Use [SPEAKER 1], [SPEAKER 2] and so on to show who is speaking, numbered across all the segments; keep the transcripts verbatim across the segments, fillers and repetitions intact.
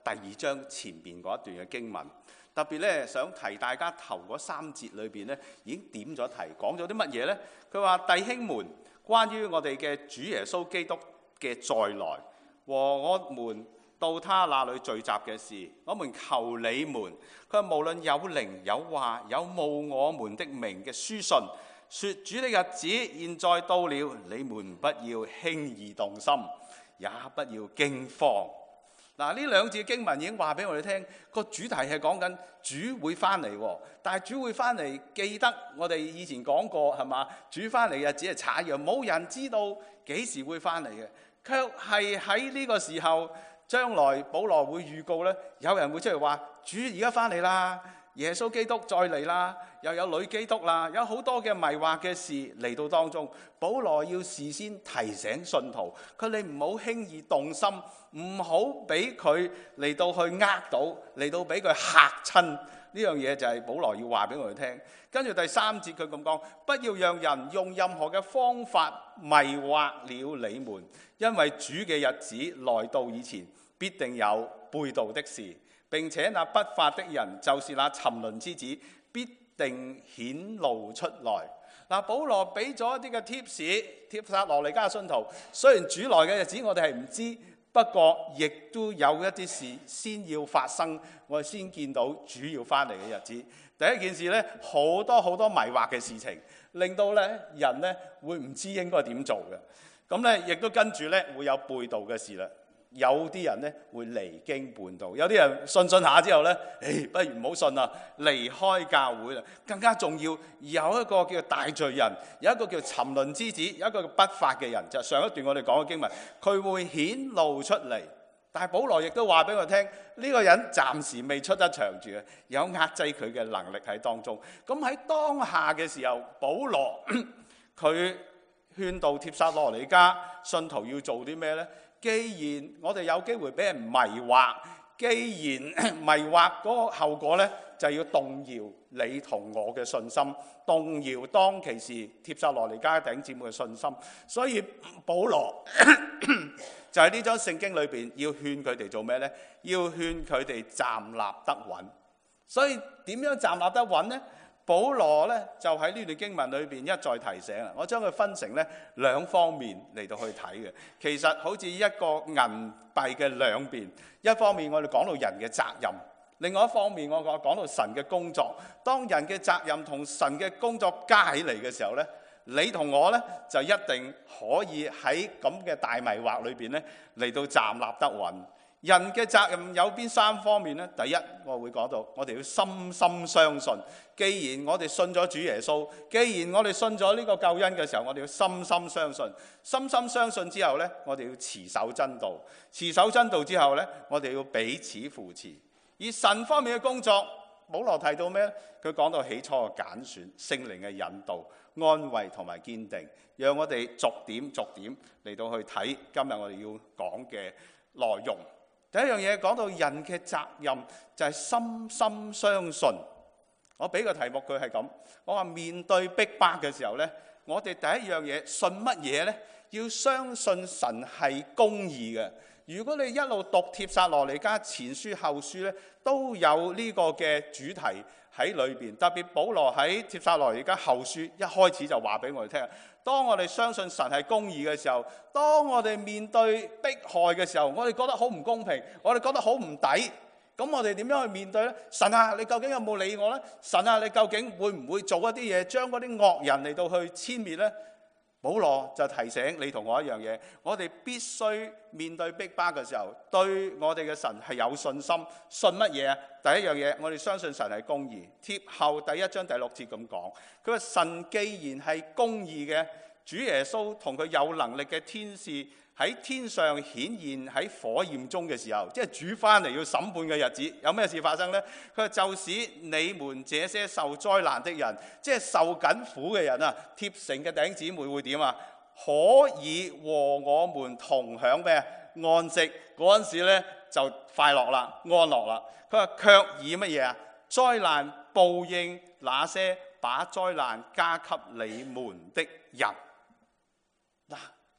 [SPEAKER 1] 第二章前邊嗰一段嘅經文。特別咧想提大家頭嗰三節裏邊咧已經點咗題，講咗啲乜嘢呢？佢話弟兄們，關於我哋嘅主耶穌基督嘅再來和我們到他那裏聚集嘅事，我們求你們，佢話無論有靈有話有冒我們的名嘅書信，說主的日子現在到了，你們不要輕易動心，也不要驚慌。嗱，呢兩節經文已經話俾我哋聽，個主題係講緊主會翻嚟，但係主會翻嚟，記得我哋以前講過係嘛？主翻嚟嘅日子係賊樣，冇人知道幾時會翻嚟嘅，卻係喺呢個時候，將來保羅會預告咧，有人會出嚟話主而家翻嚟啦，耶穌基督再嚟啦，又有女基督啦，有好多嘅迷惑嘅事嚟到當中。保羅要事先提醒信徒，佢哋唔好輕易動心，唔好俾佢嚟到去呃到，嚟到俾佢嚇親。呢樣嘢就係保羅要話俾我哋聽。跟住第三節佢咁講，不要讓人用任何嘅方法迷惑了你們，因為主嘅日子來到以前，必定有背道的事，並且那不法的人，就是那沉淪之子，必定顯露出來。嗱，保羅俾咗一啲嘅貼士，帖撒羅尼迦信徒，雖然主來嘅日子我哋係唔知，不過亦都有一啲事先要發生，我哋先見到主要翻嚟嘅日子。第一件事咧，好多好多迷惑嘅事情，令到咧人咧會唔知應該點做嘅。咁咧亦都跟住咧會有背道嘅事啦。有啲人咧會離經叛道，有啲人信信下之後咧，誒，不如唔好信啦，離開教會啦。更加重要，有一個叫大罪人，有一個叫沉淪之子，有一個叫不法嘅人，就係上一段我哋講嘅經文，佢會顯露出嚟。但係保羅亦都話俾我聽，呢個人暫時未出得場住嘅，有壓制佢嘅能力喺當中。咁喺當下嘅時候，保羅佢勸導帖撒羅尼迦信徒要做啲咩呢？既然我哋有機會俾人迷惑，既然迷惑嗰個後果呢，就要動搖你同我嘅信心，動搖當其時帖撒羅尼迦弟兄姊妹嘅信心。所以保羅就喺呢章聖經裏邊要勸佢哋做咩呢？要勸佢哋站立得穩。所以點樣站立得穩呢？保羅咧就喺呢段經文裏邊一再提醒啊，我將佢分成咧兩方面嚟到去睇嘅。其實好似一個銀幣嘅兩邊，一方面我哋講到人嘅責任，另外一方面我講講到神嘅工作。當人嘅責任同神嘅工作加起嚟嘅時候咧，你同我咧就一定可以喺咁嘅大迷惑裏邊咧嚟到站立得穩。人嘅責任有邊三方面呢？第一，我會講到，我哋要深深相信。既然我哋信咗主耶穌，既然我哋信咗呢個救恩嘅時候，我哋要深深相信。深深相信之後呢，我哋要持守真道。持守真道之後呢，我哋要彼此扶持。而神方面嘅工作，保羅提到咩呢？佢講到起初嘅揀選、聖靈嘅引導、安慰同埋堅定，讓我哋逐點逐點嚟到去睇今日我哋要講嘅內容。第一樣嘢講到人嘅責任就係深深相信。我俾個題目佢係咁，我話面對逼迫嘅時候呢，我哋第一樣嘢信乜嘢呢？要相信神係公義嘅。如果你一路讀帖撒羅尼迦前書後書呢，都有呢個嘅主題喺裏邊。特別保羅喺帖撒羅尼迦後書一開始就話俾我哋聽，當我哋相信神係公義嘅時候，當我哋面對迫害嘅時候，我哋覺得好唔公平，我哋覺得好唔抵，咁我哋點樣去面對呢？神啊，你究竟有冇理我呢？神啊，你究竟會唔會做一啲嘢，將嗰啲惡人嚟到去殲滅呢？保羅就提醒你同我一樣嘢，我哋必須面對逼迫嘅時候，對我哋嘅神係有信心。信乜嘢啊？第一樣嘢，我哋相信神係公義。帖後第一章第六節咁講，佢話神既然係公義嘅，主耶穌同佢有能力嘅天使喺天上顯現喺火焰中嘅時候，即係主翻嚟要審判嘅日子，有咩事發生呢？佢話就使你們這些受災難的人，即係受緊苦嘅人啊，貼城嘅弟兄姊妹會點啊？可以和我們同享咩安息？嗰陣時咧就快樂啦，安樂啦。佢話卻以乜嘢啊？災難報應那些把災難加給你們的人。嗱，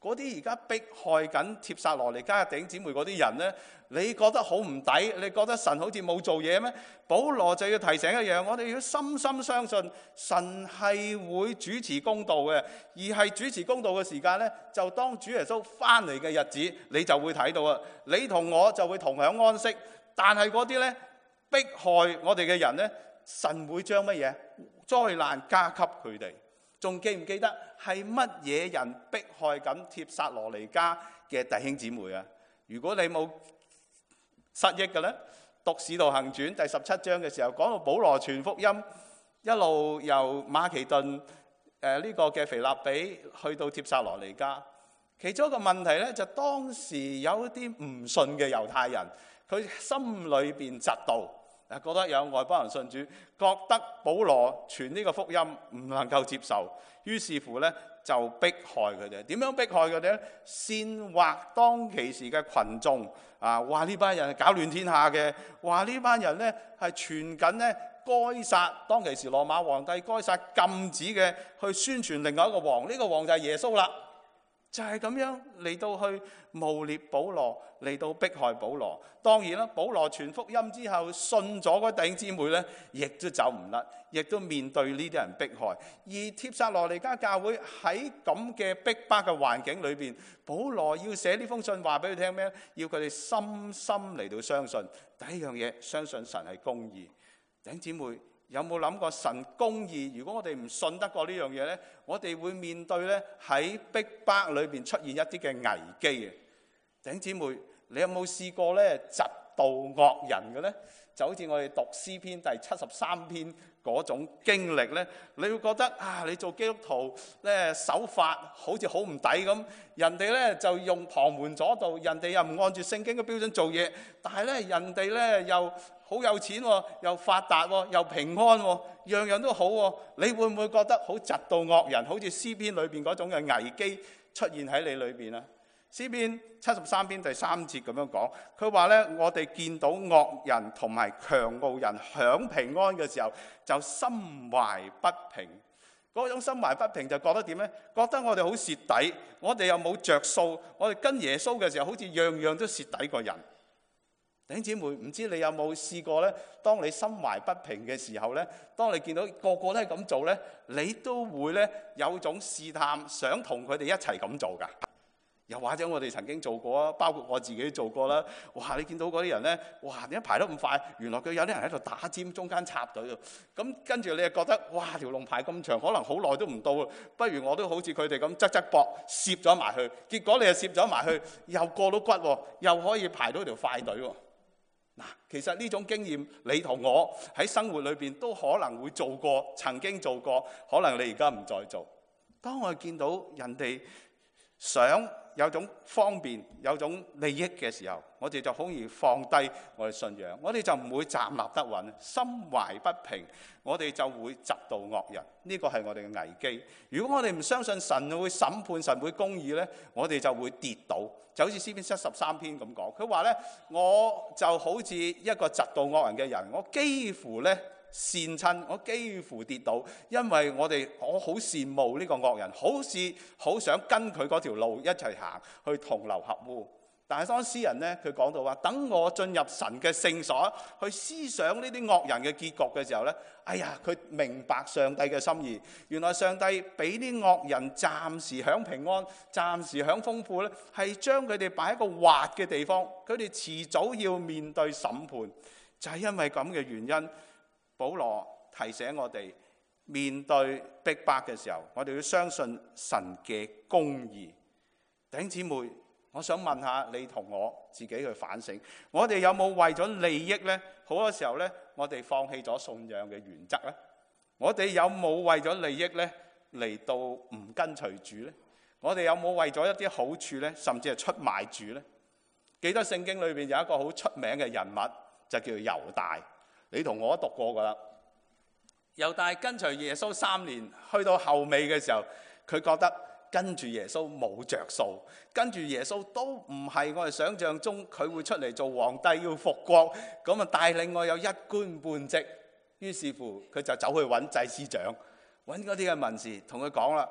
[SPEAKER 1] 嗰啲而家迫害緊帖撒羅尼迦嘅弟兄姊妹嗰啲人呢，你覺得好唔抵？你覺得神好似冇做嘢咩？保羅就要提醒一樣，我哋要深深相信神係會主持公道嘅，而係主持公道嘅時間呢，就當主耶穌翻嚟嘅日子，你就會睇到啊！你同我就會同享安息，但係嗰啲呢，迫害我哋嘅人呢，神會將乜嘢災難加給佢哋。仲記唔記得係乜嘢人迫害緊帖撒羅尼迦嘅弟兄姊妹啊？如果你冇失憶嘅咧，讀《使徒行傳》第十七章嘅時候，講到保羅傳福音，一路由馬其頓誒呢、呃這個嘅腓立比去到帖撒羅尼迦。其中一個問題咧，就當時有一啲唔信嘅猶太人，佢心裏邊嫉妒。覺得有外邦人信主，覺得保羅傳呢個福音唔能夠接受，於是乎咧就迫害佢哋。點樣迫害佢哋咧？煽惑當其時嘅群眾啊，話呢班人係搞亂天下嘅，話呢班人咧係傳緊咧該殺當其時羅馬皇帝該殺禁止嘅，去宣傳另外一個王，呢、這個王就係耶穌啦。就係咁樣嚟到去誣蔑保羅，嚟到迫害保羅。當然啦，保羅傳福音之後，信咗嗰弟兄姊妹咧，亦都走唔甩，亦都面對呢啲人迫害。而帖撒羅尼迦教會喺咁嘅逼迫嘅環境裏邊，保羅要寫呢封信話俾佢聽咩？要佢哋深深嚟到相信第一樣嘢，相信神係公義。弟兄姊妹，有冇諗過神公義？如果我哋唔信得過呢樣嘢呢，我哋會面對呢喺逼迫裏邊出現一啲嘅危機嘅。弟兄姊妹，你有冇試過呢嫉妒惡人嘅呢？就好似我哋讀詩篇第七十三篇嗰種經歷呢，你會覺得啊，你做基督徒呢守法好似好唔抵咁，人哋呢就用旁門左道，人哋又唔按住聖經嘅標準做嘢，但係呢人哋呢又好有錢喎，又發達喎，又平安喎，樣樣都好喎。你會唔會覺得好嫉妒惡人？好似詩篇裏邊嗰種嘅危機出現喺你裏邊啊？詩篇七十三篇第三節咁樣講，佢話咧：我哋見到惡人同埋強傲人享平安嘅時候，就心懷不平。嗰種心懷不平就覺得點呢？覺得我哋好蝕底，我哋又冇着數，我哋跟耶穌嘅時候好似樣樣都蝕底過人。弟兄姊妹，唔知你有冇試過呢？當你心懷不平嘅時候呢，當你見到個個都係咁做呢，你都會呢有種試探，想同佢哋一齊咁做㗎。又或者我哋曾經做過啊，包括我自己做過啦。哇！你見到嗰啲人呢，哇！點解排得咁快？原來佢有啲人喺度打尖，中間插隊啊。咁跟住你又覺得，哇！條龍排咁長，可能好耐都唔到啊。不如我都好似佢哋咁側側膊，攝咗埋去。結果你又攝咗埋去，又過到骨喎，又可以排到條快隊喎。嗱，其實呢種經驗，你同我喺生活裏邊都可能會做過，曾經做過，可能你而家唔再做。當我見到人哋想有種方便、有種利益嘅時候，我哋就好易放低我哋信仰，我哋就唔會站立得穩，心懷不平，我哋就會嫉妒惡人。呢個係我哋嘅危機。如果我哋唔相信神會審判、神會公義呢，我哋就會跌倒。就好似詩篇七十三篇咁講，佢話呢：我就好似一個嫉妒惡人嘅人，我幾乎呢跣親，我幾乎跌倒，因為我哋我好羨慕呢個惡人，好似好想跟佢嗰條路一齊行，去同流合污。但係當詩人呢，佢講到話：等我進入神嘅聖所，去思想呢啲惡人嘅結局嘅時候呢，哎呀，佢明白上帝嘅心意。原來上帝俾啲惡人暫時享平安，暫時享豐富呢，係將佢哋擺喺個滑嘅地方，佢哋遲早要面對審判。就係因為咁嘅原因。保羅提醒我哋，面對逼迫嘅時候，我哋要相信神嘅公義。弟兄姊妹，我想問下你同我自己去反省，我哋有冇為咗利益呢？好多時候呢，我哋放棄咗信仰嘅原則呢？我哋有冇為咗利益呢嚟到唔跟隨主呢？我哋有冇為咗一啲好處呢，甚至係出賣主呢？記得聖經裏邊有一個好出名嘅人物，就叫猶大。你同我都讀過噶啦。猶大跟隨耶穌三年，去到後尾嘅時候，佢覺得跟住耶穌冇着數，跟住耶穌都唔係我哋想象中佢會出嚟做皇帝要復國，咁啊帶領我有一官半職。於是乎佢就走去揾祭司長，揾嗰啲嘅文士，同佢講啦：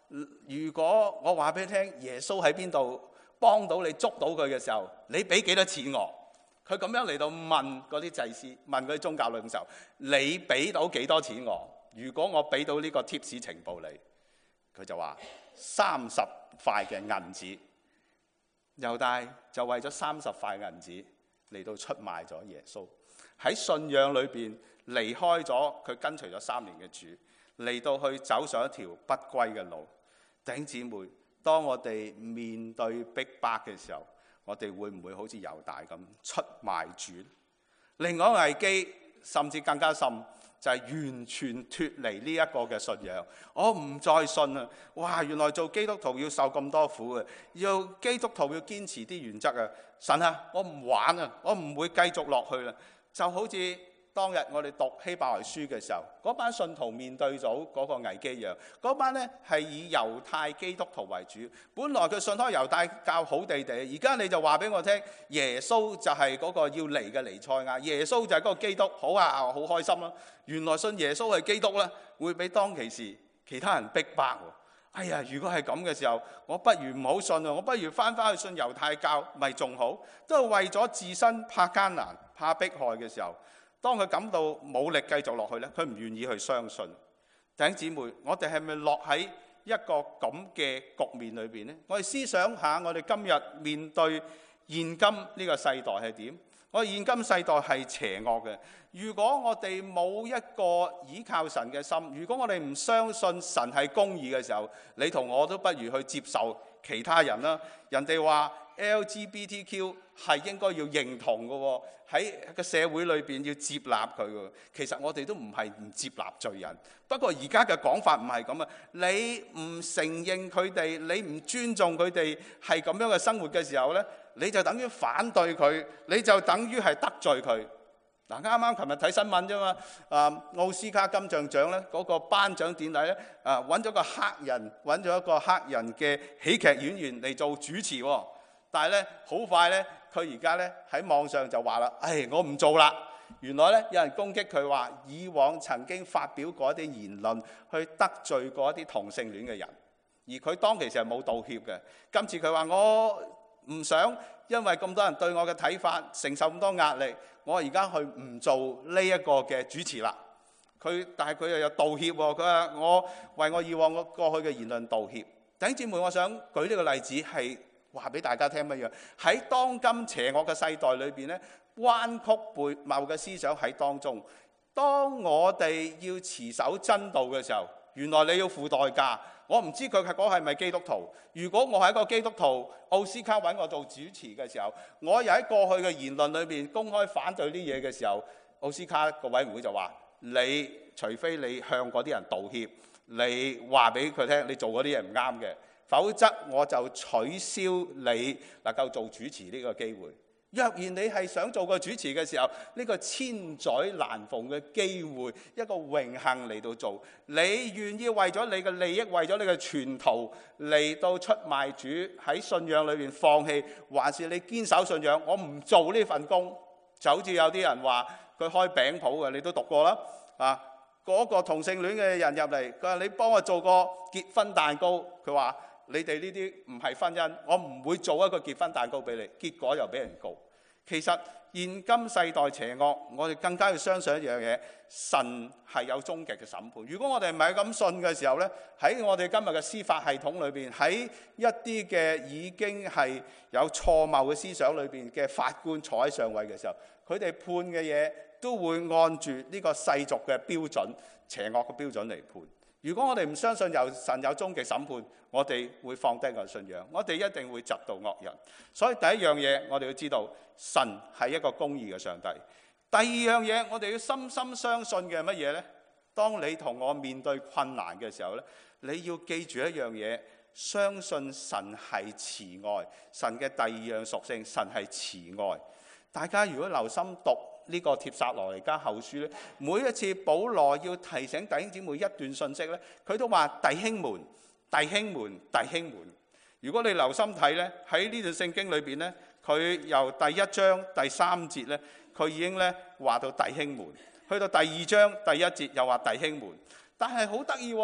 [SPEAKER 1] 如果我話俾你聽，耶穌喺邊度幫到你捉到佢嘅時候，你俾幾多錢我？佢咁樣嚟到問嗰啲祭司，問嗰啲宗教領袖，你俾到幾多錢我？如果我俾到呢個貼士情報你，佢就話三十塊嘅銀子。猶大就為咗三十塊銀子嚟到出賣咗耶穌，喺信仰裏邊離開咗佢跟隨咗三年嘅主，嚟到去走上一條不歸嘅路。弟兄姊妹，當我哋面對逼迫嘅時候，我哋會唔會好似猶大咁出賣主？另外一個危機甚至更加深，就係、是、完全脫離呢一個嘅信仰，我唔再信啊！哇，原來做基督徒要受咁多苦嘅，要基督徒要堅持啲原則啊！神啊，我唔玩啊，我唔會繼續落去啦。就好似當日我哋讀希伯來書嘅時候，嗰班信徒面對咗嗰個危機一樣，嗰班呢係以猶太基督徒為主，本來佢信開猶太教好地地，而家你就話俾我聽，耶穌就係嗰個要嚟嘅彌賽亞，耶穌就係嗰個基督，好啊，好開心啦！原來信耶穌係基督呢，會俾當其時其他人逼迫喎。哎呀，如果係咁嘅時候，我不如唔好信啊，我不如翻返去信猶太教，咪仲好？都係為咗自身怕艱難、怕迫害嘅時候。當佢感到冇力繼續落去咧，佢唔願意去相信。弟兄姊妹，我哋係咪落喺一個咁嘅局面裏邊呢？我哋思想下，我哋今日面對現今呢個世代係點？我哋現今世代係邪惡嘅。如果我哋冇一個倚靠神嘅心，如果我哋唔相信神係公義嘅時候，你同我都不如去接受其他人啦。人哋話 L G B T Q 係應該要認同嘅喎，喺個社會裏邊要接納佢嘅。其實我哋都唔係唔接納罪人，不過而家嘅講法唔係咁啊！你唔承認佢哋，你唔尊重佢哋係咁樣嘅生活嘅時候呢，你就等於反對佢，你就等於係得罪佢。嗱，啱啱琴日睇新聞啫嘛，啊奧斯卡金像獎咧嗰個頒獎典禮咧，啊揾咗個黑人，揾咗一個黑人嘅喜劇演員嚟做主持喎。但係咧好快咧，佢而家咧喺網上就話啦，唉，我唔做啦。原來咧有人攻擊佢話，以往曾經發表過一啲言論，去得罪過一啲同性戀嘅人，而佢當其時係冇道歉嘅。今次佢話我唔想因為咁多人對我嘅睇法承受咁多壓力，我而家去唔做呢一個嘅主持啦。佢但係佢又有道歉喎，佢話我為我以往我過去嘅言論道歉。弟兄姊妹，我想舉呢個例子係話俾大家聽乜嘢？喺當今邪惡嘅世代裏邊咧，彎曲悖謬嘅思想喺當中。當我哋要持守真道嘅時候，原來你要付代價。我唔知佢係嗰係咪基督徒。如果我係一個基督徒，奧斯卡揾我做主持嘅時候，我又喺過去嘅言論裏邊公開反對啲嘢嘅時候，奧斯卡個委員會就話：你除非你向嗰啲人道歉，你話俾佢聽你做嗰啲嘢唔啱嘅，否則我就取消你能夠做主持呢個機會。若然你係想做個主持嘅時候，呢個千載難逢嘅機會，一個榮幸嚟到做，你願意為咗你嘅利益，為咗你嘅傳途嚟到出賣主，喺信仰裏面放棄，還是你堅守信仰？我唔做呢份工，就好似有啲人話佢開餅鋪嘅，你都讀過啦啊！嗰個同性戀嘅人入嚟，佢話你幫我做個結婚蛋糕，佢話你哋呢啲唔係婚姻，我唔會做一個結婚蛋糕俾你，結果又俾人告。其實現今世代邪惡，我哋更加要相信一樣嘢，神係有終極嘅審判。如果我哋唔係咁信嘅時候呢，喺我哋今日嘅司法系統裏邊，喺一啲嘅已經係有錯謬嘅思想裏邊嘅法官坐喺上位嘅時候，佢哋判嘅嘢都會按住呢個世俗嘅標準、邪惡嘅標準嚟判。如果我哋唔相信有神有終極審判，我哋會放低個信仰，我哋一定會嫉妒惡人。所以第一樣嘢，我哋要知道神係一個公義嘅上帝。第二樣嘢，我哋要深深相信嘅係乜嘢呢？當你同我面對困難嘅時候呢，你要記住一樣嘢，相信神係慈愛。神嘅第二樣屬性，神係慈愛。大家如果留心讀呢個帖撒羅尼迦後書咧，每一次保羅要提醒弟兄姊妹一段信息咧，佢都話弟兄們、弟兄們、弟兄們。如果你留心睇咧，喺呢段聖經裏邊咧，佢由第一章第三節咧，佢已經咧話到弟兄們，去到第二章第一節又話弟兄們。但係好得意喎，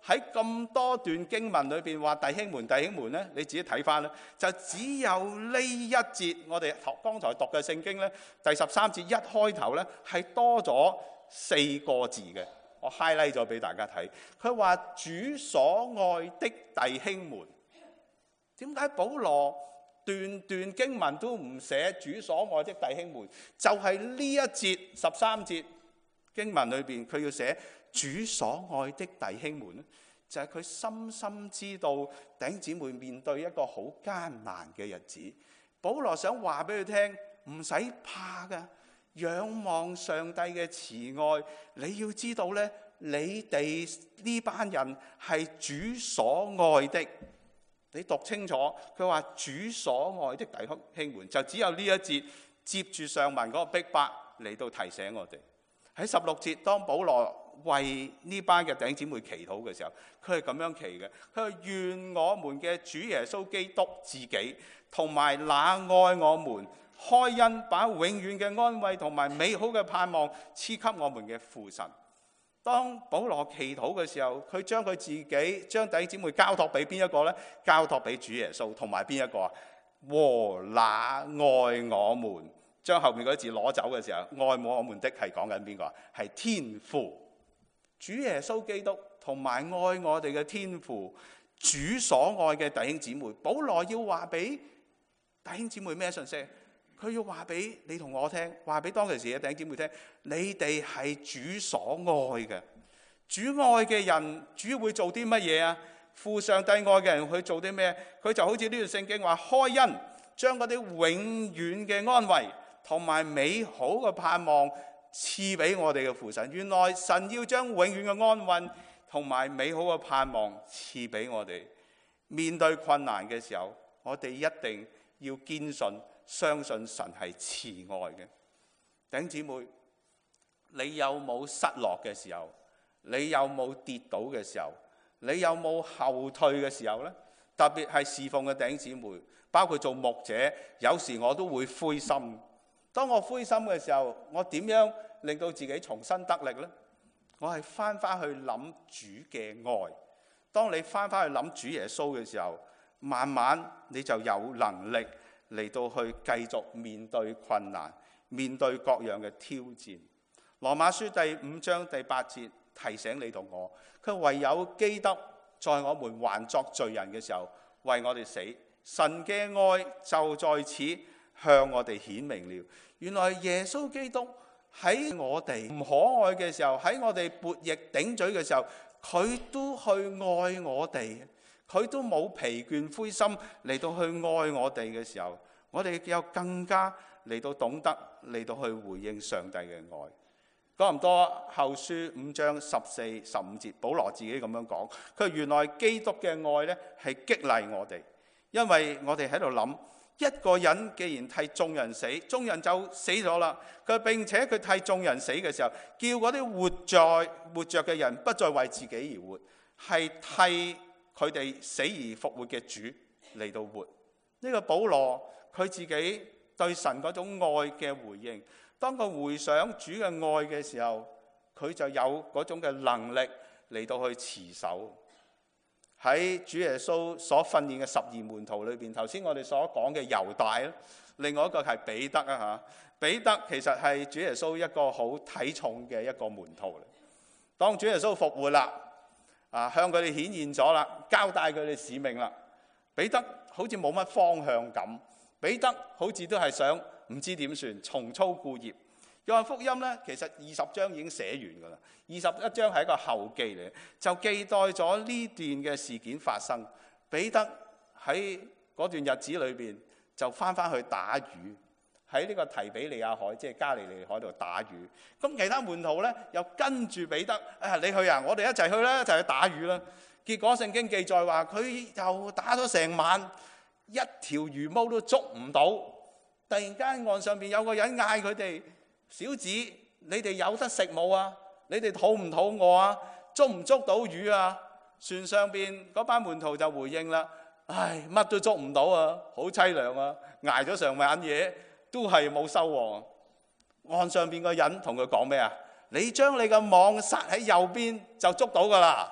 [SPEAKER 1] 喺咁多段經文裏邊話弟兄們弟兄們咧，你自己睇翻咧，就只有呢一節我哋剛才讀嘅聖經咧，第十三節一開頭咧係多咗四個字嘅，我 highlight 咗俾大家睇。佢話主所愛的弟兄們，點解保羅段段經文都唔寫主所愛的弟兄們？就係呢一節十三節經文裏邊，佢要寫主所愛的弟兄們咧，就係佢深深知道弟兄姊妹面對一個好艱難嘅日子。保羅想話俾佢聽，唔使怕噶，仰望上帝嘅慈愛。你要知道咧，你哋呢班人係主所愛的。你讀清楚，佢話主所愛的弟兄們，就只有呢一節接住上文嗰個逼迫嚟到提醒我哋。喺十六節，當保羅為呢班嘅弟兄姊妹祈禱嘅時候，佢係咁樣祈嘅。佢話願我們嘅主耶穌基督自己同埋那愛我們、開恩把永遠嘅安慰同埋美好嘅盼望賜給我們嘅父神。當保羅祈禱嘅時候，佢將佢自己將弟兄姊妹交託俾邊一個呢？交託俾主耶穌同埋邊一個啊？和那愛我們。將後面嗰啲字攞走嘅時候，愛我們的係講緊邊個啊？係天父。主耶穌基督同埋愛我哋嘅天父，主所愛嘅弟兄姊妹。保羅要話俾弟兄姊妹咩信息？佢要話俾你同我聽，話俾當其時嘅弟兄姊妹聽，你哋係主所愛嘅。主愛嘅人，主會做啲乜嘢啊？父上帝愛嘅人去做啲咩？佢就好似呢段聖經話，開恩將嗰啲永遠嘅安慰同埋美好嘅盼望賜俾我哋嘅父神。原來神要將永遠嘅安慰同埋美好嘅盼望賜俾我哋。面對困難嘅時候，我哋一定要堅信相信神係慈愛嘅。弟兄姊妹，你有冇失落嘅時候？你有冇跌倒嘅時候？你有冇後退嘅時候呢？特別係侍奉嘅弟兄姊妹，包括做牧者，有時我都會灰心。當我灰心嘅時候，我點樣令到自己重新得力呢？我係翻翻去諗主嘅愛。當你翻翻去諗主耶穌嘅時候，慢慢你就有能力嚟到去繼續面對困難，面對各樣嘅挑戰。羅馬書第五章第八節提醒你同我，佢唯有基督在我們還作罪人嘅時候為我哋死，神嘅愛就在此向我哋顯明了。原來耶穌基督喺我哋唔可愛嘅時候，喺我哋悖逆頂嘴嘅時候，佢都去愛我哋，佢都冇疲倦灰心嚟到去愛我哋嘅時候，我哋又更加嚟到懂得嚟到去回應上帝嘅愛。哥林多後書五章十四十五節，保羅自己咁樣講，佢原來基督嘅愛呢係激勵我哋，因為我哋喺度諗，一個人既然替眾人死，眾人就死咗啦。佢並且佢替眾人死嘅時候，叫嗰啲活在活着嘅人不再為自己而活，係替佢哋死而復活嘅主嚟到活。呢個保羅佢自己對神嗰種愛嘅回應，當佢回想主嘅愛嘅時候，佢就有嗰種嘅能力嚟到去持守。喺主耶穌所訓練嘅十二門徒裏邊，頭先我哋所講嘅猶大，另外一個係彼得啊嚇。彼得其實係主耶穌一個好睇重嘅一個門徒嚟。當主耶穌復活啦，啊向佢哋顯現咗啦，交代佢哋使命啦，彼得好似冇乜方向感，彼得好似都係想唔知點算，重操故業。約翰福音咧，其實二十章已經寫完噶啦，二十一章係一個後記嚟，就記載咗呢段嘅事件發生。彼得喺嗰段日子裏邊就翻翻去打魚，喺呢個提比利亞海，即係加利利海度打魚。咁其他門徒咧又跟住彼得，啊你去啊，我哋一齊去啦，一齊去打魚啦。結果聖經記載話佢又打咗成晚，一條魚毛都捉唔到。突然間岸上邊有個人嗌佢哋：小子，你哋有得食冇啊？你哋肚唔肚餓啊？捉唔捉到魚啊？船上邊嗰班門徒就回應啦：唉，乜都捉唔到啊，好淒涼啊！挨咗成晚嘢都係冇收穫。岸上邊個人同佢講咩啊？你將你嘅網撒喺右邊就捉到噶啦！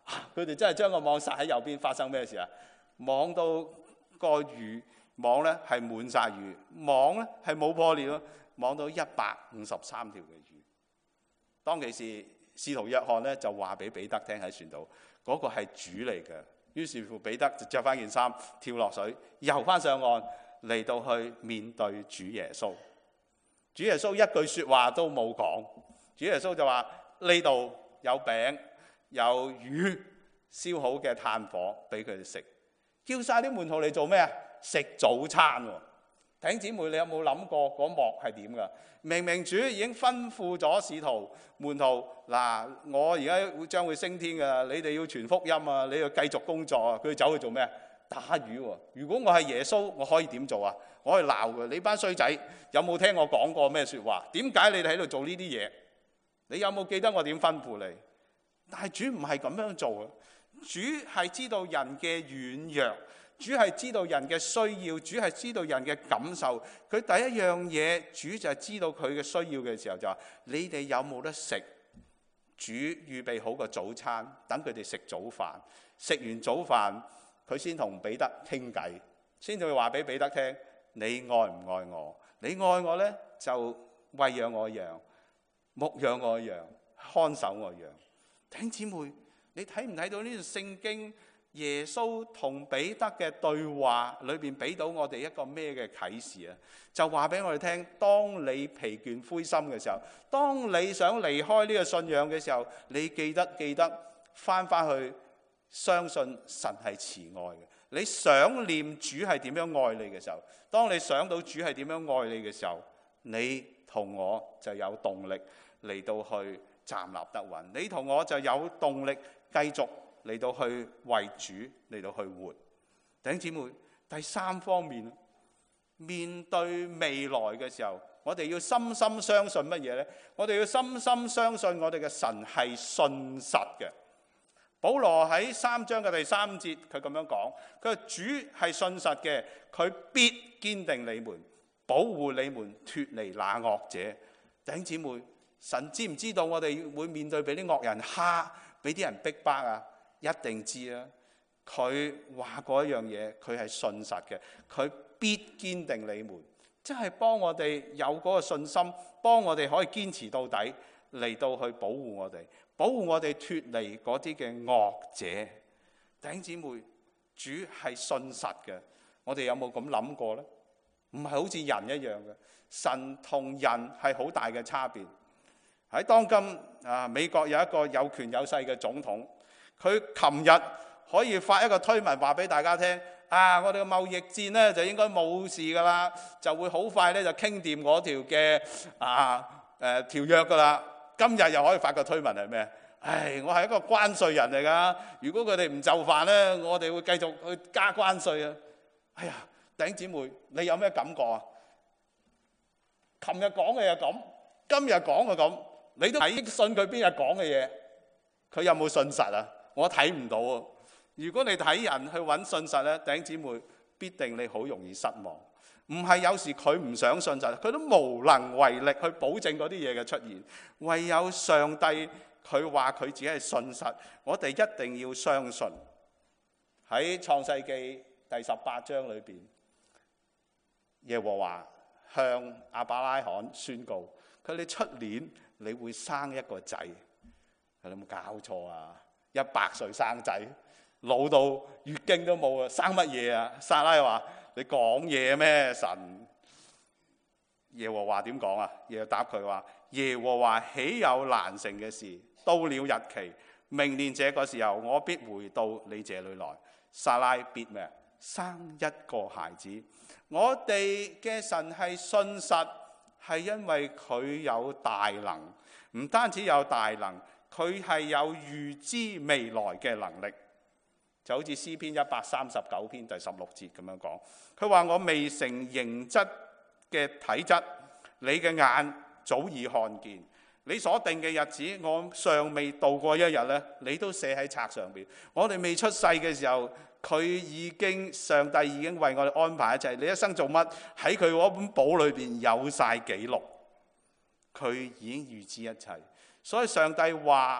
[SPEAKER 1] 佢哋真係將個網撒喺右邊，發生咩事啊？網到個魚網咧係滿晒魚，網咧係冇破裂咯，網到一百五十三條嘅魚。當其時，使徒約翰咧就話俾彼得聽喺船度，嗰、那個係主嚟嘅。於是乎，彼得就着翻件衫，跳落水，游翻上岸，嚟到去面對主耶穌。主耶穌一句說話都冇講，主耶穌就話：呢度有餅有魚，燒好嘅炭火俾佢哋食。叫晒啲門徒嚟做咩啊？食早餐喎。弟兄姊妹，你有冇諗過嗰幕係點噶？明明主已經吩咐咗使徒門徒，嗱，我而家會將會升天噶，你哋要傳福音啊，你要繼續工作啊。佢哋走去做咩？打魚喎。如果我係耶穌，我可以點做啊？我可以鬧佢，你班衰仔，有冇聽我講過咩說話？點解你哋喺度做呢啲嘢？你有冇記得我點吩咐你？但係主唔係咁樣做啊！主係知道人嘅軟弱，主係知道人嘅需要，主係知道人嘅感受。佢第一樣嘢，主就係知道佢嘅需要嘅時候就話：你哋有冇得食？主預備好個早餐，等佢哋食早飯。食完早飯，佢先同彼得傾偈，先至會話俾彼得聽：你愛唔愛我？你愛我呢，就餵養我羊，牧養我羊，看守我羊。弟兄姊妹，你睇唔睇到呢段聖經耶穌同彼得嘅對話裏邊俾到我哋一個咩嘅啟示啊？就話俾我哋聽，當你疲倦灰心嘅時候，當你想離開呢個信仰嘅時候，你記得記得翻翻去相信神係慈愛嘅。你想念主係點樣愛你嘅時候，當你想到主係點樣愛你嘅時候，你同我就有動力嚟到去站立得穩，你同我就有動力繼續嚟到去為主嚟到去活。弟兄姊妹，第三方面，面對未來嘅時候，我哋要深深相信乜嘢呢？我哋要深深相信我哋嘅神係信實嘅。保羅喺三章嘅第三節，佢咁樣講，佢話主係信實嘅，佢必堅定你們，保護你們脫離那惡者。弟兄姊妹，神知唔知道我哋會面對俾啲惡人蝦，俾啲人逼迫啊？一定知啊！佢話過一樣嘢，佢係信實嘅，佢必堅定你們，即係幫我哋有嗰個信心，幫我哋可以堅持到底，嚟到去保護我哋，保護我哋脫離嗰啲嘅惡者。弟兄姊妹，主係信實嘅，我哋有冇咁諗過呢？唔係好似人一樣嘅，神同人係好大嘅差別。喺當今啊，美國有一個有權有勢嘅總統，佢琴日可以發一個推文話俾大家聽，啊，我哋嘅貿易戰咧就應該冇事噶啦，就會好快咧就傾掂嗰條嘅啊誒、呃、條約噶啦。今日又可以發個推文係咩？唉，我係一個關稅人嚟噶，如果佢哋唔就範咧，我哋會繼續去加關稅啊！哎呀，弟兄姊妹，你有咩感覺啊？琴日講嘅又咁，今日講嘅咁。你都睇信佢邊日講嘅嘢，佢有冇信實啊？我睇唔到啊！如果你睇人去揾信實咧，弟兄姊妹，必定你好容易失望。唔係有時佢唔想信實，佢都無能為力去保證嗰啲嘢嘅出現。唯有上帝佢話佢自己係信實，我哋一定要相信。喺創世記第十八章裏邊，耶和華向亞伯拉罕宣告，佢哋出年你會生一個仔。你有冇搞錯啊？一百歲生仔，老到月經都冇啊，生乜嘢啊？撒拉話：你講嘢咩？神耶和華點講啊？耶和答佢話：耶和華豈有難成嘅事？到了日期，明年這個時候，我必回到你這裏來。撒拉必咩？生一個孩子。我哋嘅神係信實，係因為佢有大能，唔單止有大能，佢係有預知未來嘅能力。就好似詩篇一百三十九篇第十六節咁樣講，佢話：我未成形質嘅體質，你嘅眼早已看見。你所定嘅日子，我尚未度過一日咧，你都寫喺冊上邊。我哋未出世嘅時候，佢已經上帝已經為我哋安排一切。你一生做乜？喺佢嗰本簿裏邊有晒記錄，佢已經預知一切。所以上帝話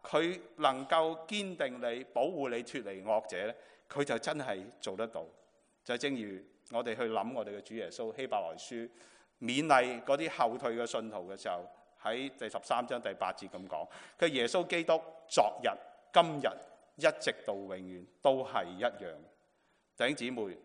[SPEAKER 1] 佢能夠堅定你、保護你脫離惡者咧，佢就真係做得到。就正如我哋去諗我哋嘅主耶穌，希伯來書勉勵嗰啲後退嘅信徒嘅時候，喺第十三章第八節咁講，佢耶穌基督昨日、今日一直到永遠都係一樣。弟兄姊妹，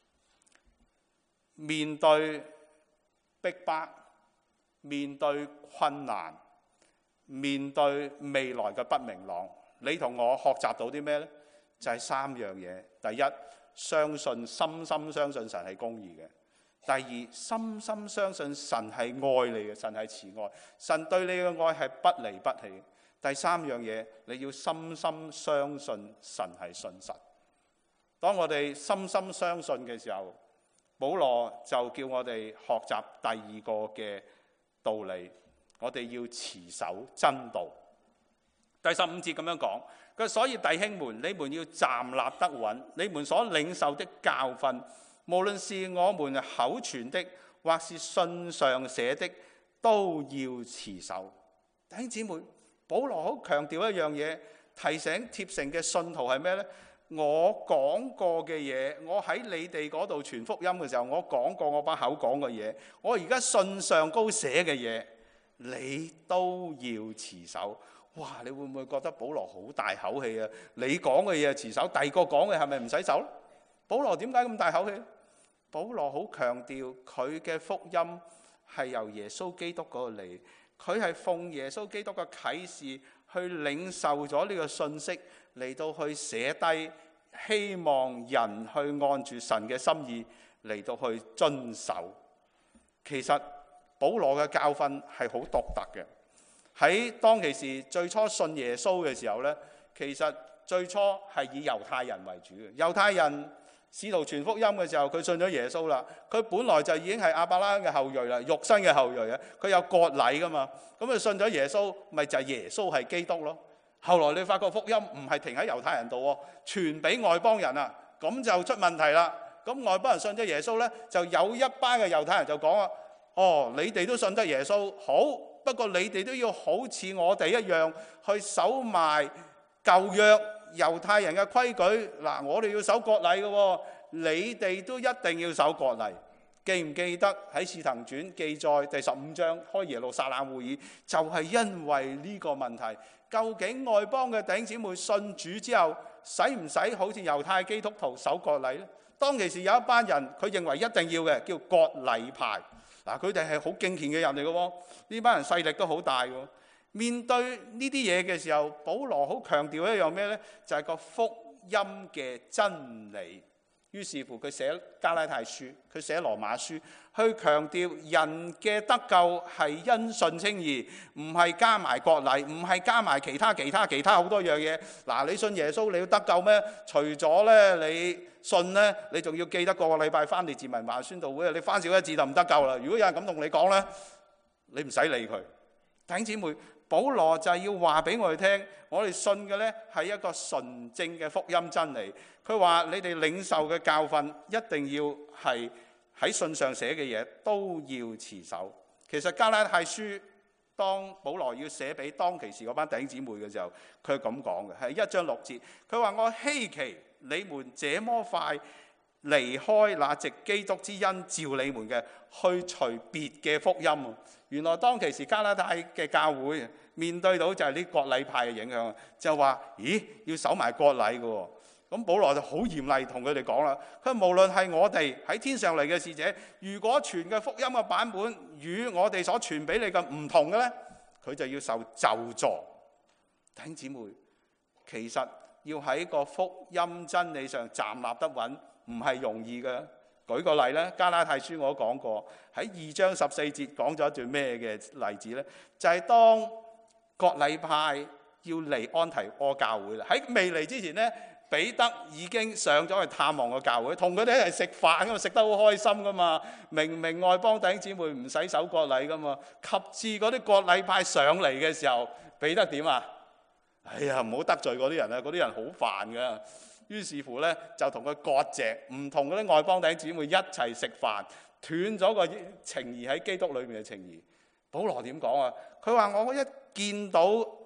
[SPEAKER 1] 面對逼迫、面對困難、面對未來嘅不明朗，你同我學習到啲咩呢？就係三樣嘢。第一，相信，深深相信神係公義嘅。第二，深深相信神係愛你嘅，神係慈愛，神對你嘅愛係不離不棄。第三樣嘢，你要深深相信神係信實。當我哋深深相信嘅時候，保羅就叫我哋學習第二個嘅道理，我哋要持守真道。第十五節咁樣講，佢所以弟兄們，你們要站立得穩，你們所領受的教訓，無論是我們口傳的，或是信上寫的，都要持守。弟兄姊妹，保羅好強調一樣嘢，提醒貼城嘅信徒係咩呢？我講過嘅嘢，我喺你哋嗰度傳福音嘅時候，我講過我把口講嘅嘢，我而家信上高寫嘅嘢，你都要持守。哇！你會唔會覺得保羅好大口氣啊？你講嘅嘢持守，第二個講嘅係咪唔使守？保羅點解咁大口氣？保羅好強調佢嘅福音係由耶穌基督嗰度嚟，佢係奉耶穌基督嘅啟示去領受咗呢個信息，嚟到去寫低，希望人去按住神嘅心意嚟到去遵守。其實保羅嘅教訓係好獨特嘅。喺當其時最初信耶穌嘅時候呢，其實最初係以猶太人為主嘅。猶太人使徒傳福音嘅時候，佢信咗耶穌啦。佢本來就已經係亞伯拉罕嘅後裔啦，肉身嘅後裔啊。佢有割禮噶嘛，咁佢信咗耶穌，咪就係耶穌係基督咯。後來你發覺福音唔係停喺猶太人度喎，傳俾外邦人啊，咁就出問題啦。咁外邦人信咗耶穌呢，就有一班嘅猶太人就講啊，哦，你哋都信得耶穌，好。不過你哋都要好似我哋一樣去守埋舊約猶太人嘅規矩。嗱，我哋要守割禮嘅，你哋都一定要守割禮。記唔記得喺《使徒行傳》記載第十五章開耶路撒冷會議，就係因為呢個問題。究竟外邦嘅弟兄姊妹信主之後，使唔使好似猶太基督徒守割禮呢？當其時有一班人，佢認為一定要嘅，叫割禮派。嗱，佢哋係好敬虔嘅人嚟嘅喎，呢班人勢力都好大嘅。面對呢啲嘢嘅時候，保羅好強調一樣咩呢？就係個福音嘅真理。於是乎佢寫加拉太書，佢寫羅馬書，去強調人嘅得救係因信稱義，唔係加埋割禮，唔係加埋其他其他其他好多樣嘢。嗱，你信耶穌你要得救咩？除咗咧你信咧，你仲要記得個個禮拜翻嚟自文華宣道會，你翻少一字就唔得救啦。如果有人咁同你講咧，你唔使理佢。弟兄姊妹，保羅就係要話俾我哋聽，我哋信嘅咧係一個純正嘅福音真理。佢話你哋領受嘅教訓一定要係喺信上寫嘅嘢都要持守。其實加拉太書當保羅要寫俾當其時嗰班弟兄姊妹嘅時候，佢係咁講嘅，係一章六節。佢話我希奇你們這麼快離開那藉基督之恩召你們嘅，去隨別嘅福音。原來當其時加拉太嘅教會面對到就係呢割禮派嘅影響，就話咦要守埋割禮嘅。咁保羅就好嚴厲同佢哋講啦，佢無論係我哋喺天上嚟嘅使者，如果傳嘅福音嘅版本與我哋所傳俾你嘅唔同嘅呢，佢就要受咒詛。弟兄姊妹，其實要喺個福音真理上站立得穩，唔係容易嘅。舉個例咧，加拉太書我都講過，喺二章十四節講咗一段咩嘅例子呢？就係、是、當割禮派要嚟安提阿教會啦，喺未嚟之前呢，彼得已經上咗去探望個教會，同佢哋一齊食飯咁，食得好開心噶嘛。明明外邦弟兄姊妹唔使守割禮噶嘛，及至嗰啲割禮派上嚟嘅時候，彼得點啊？哎呀，唔好得罪嗰啲人啊，嗰啲人好煩噶。於是乎咧，就同佢割席，唔同嗰啲外邦弟兄姊妹一齊食飯，斷咗個情誼喺基督裏面嘅情誼。保羅點講啊？佢話我一見到